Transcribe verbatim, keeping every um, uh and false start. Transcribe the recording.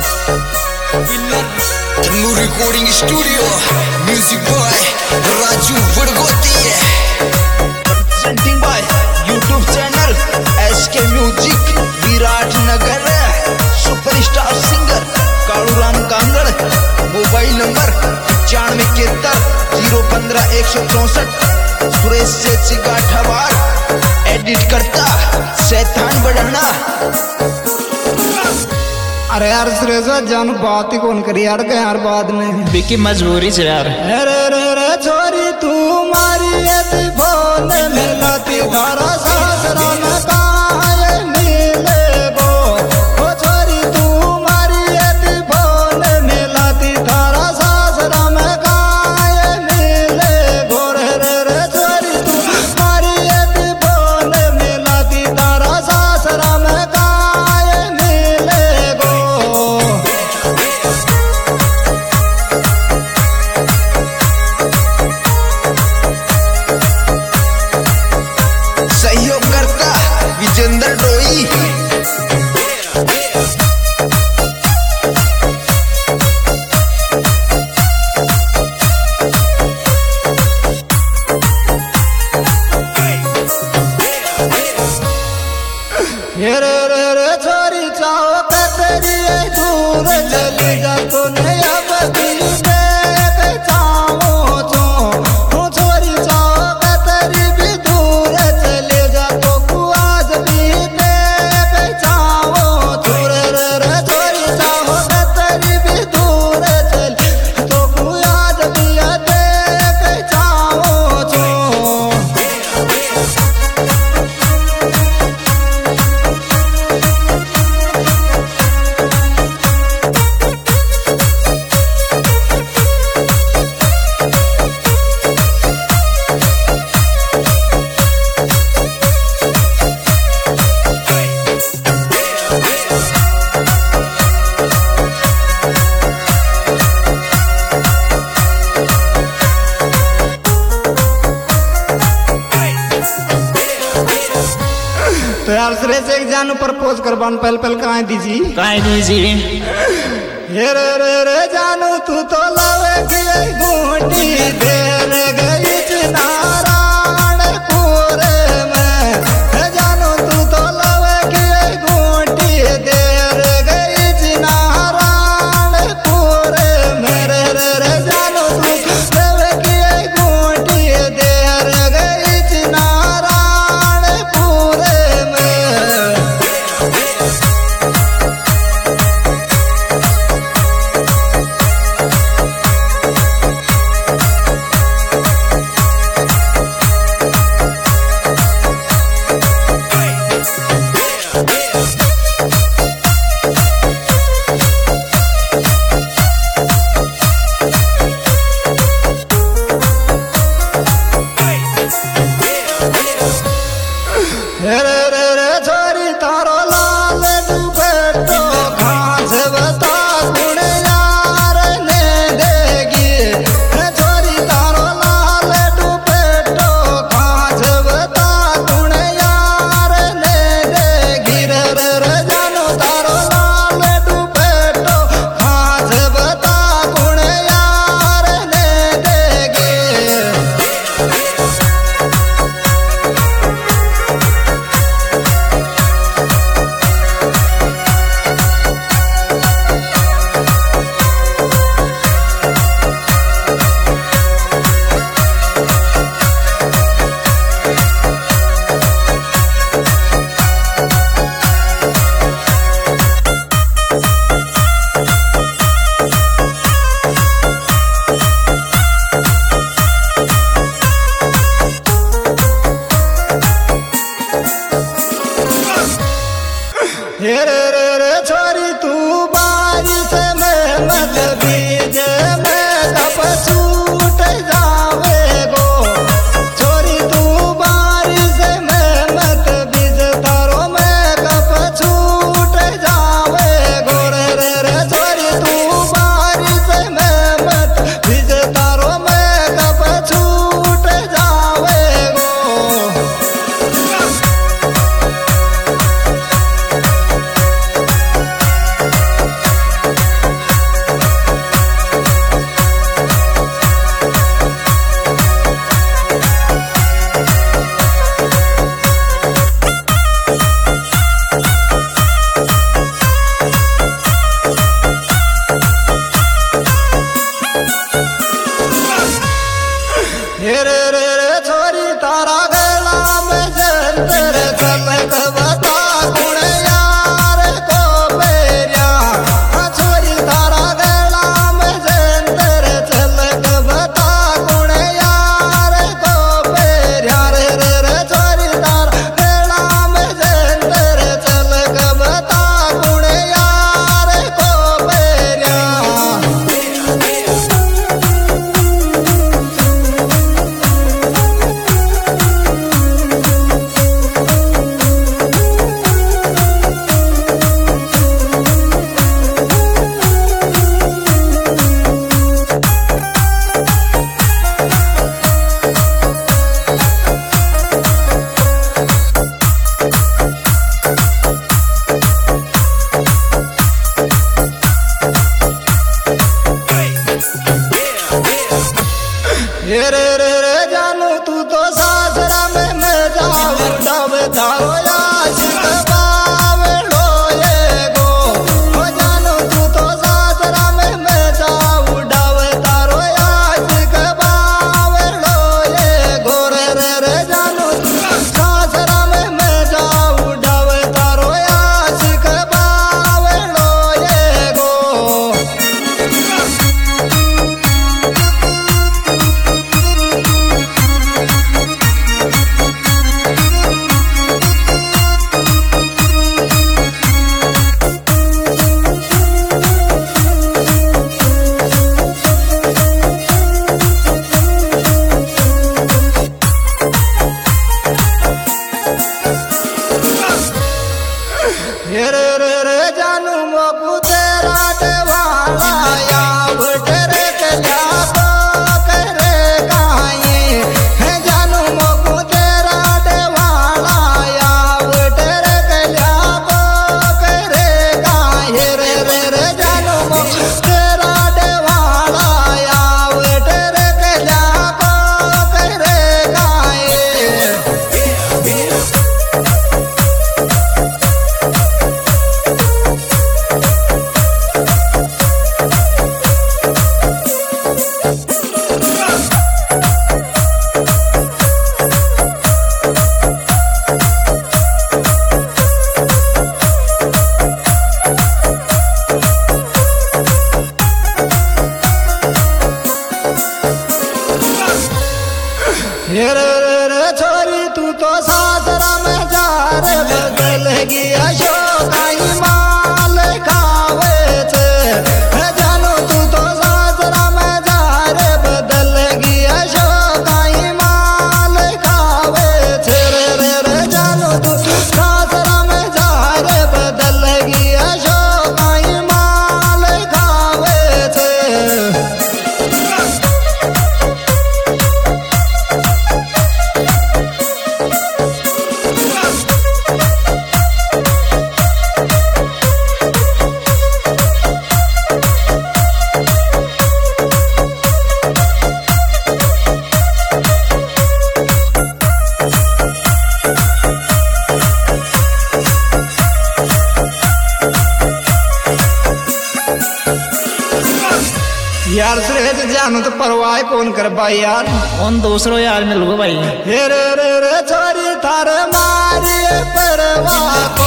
New recording studio, music boy Raju Vargoti, presenting by YouTube channel S K Music, Virat Nagar, superstar singer Kaluram Kangar, mobile number पचानवे इकहत्तर zero पंद्रह एक सौ चौसठ, सुरेश से चिगाठावार, एडिट करता शैतान बढ़ाना। अरे यार सुरेश जान बात ही कौन करी यार के यार बाद में बिकी मजबूरी से यार। अरे रे रे छोरी तू मारी यदि फोन मिलती धारा सासरा में काहे मिले गो। ओ छोरी तू मारी यदि फोन मिलती धारा सासरा में काहे मिले गो। रे रे रे छोरी तू मारी यदि फोन मिलती धारा सासरा में काहे मिले गो। सहयोग करता विजेंद्र डोई, रे रे रे छोरी चाहो कतरी दूर चली जा तो नहीं अब दिल में चाहो तो तू छोरी चाहो कतरी भी दूर चले जा तो कुआज भी दे चाहो तो। रे रे रे छोरी चाहो कतरी भी दूर चले तो कुआज भी दे चाहो तो। तो यार सुरेश एक जान प्रपोज करवान पहले पहले कहाँ दीजी कहाँ दीजी हे रे रे रे जानू तू तो लावे की घूटी देर गई नारायण पूरे में। हे जानू तू तो लावे की घूटी देर गई नारायण पूरे में। रे रे रे जानू तू लावे की घूटी देर गई नारायण पूरे में। यार सुरेश जानू तो परवाह कौन कर भाई यार उन दूसरो यार मिल गो भाई। हे रे रे रे छोरी थारे मारी परवाह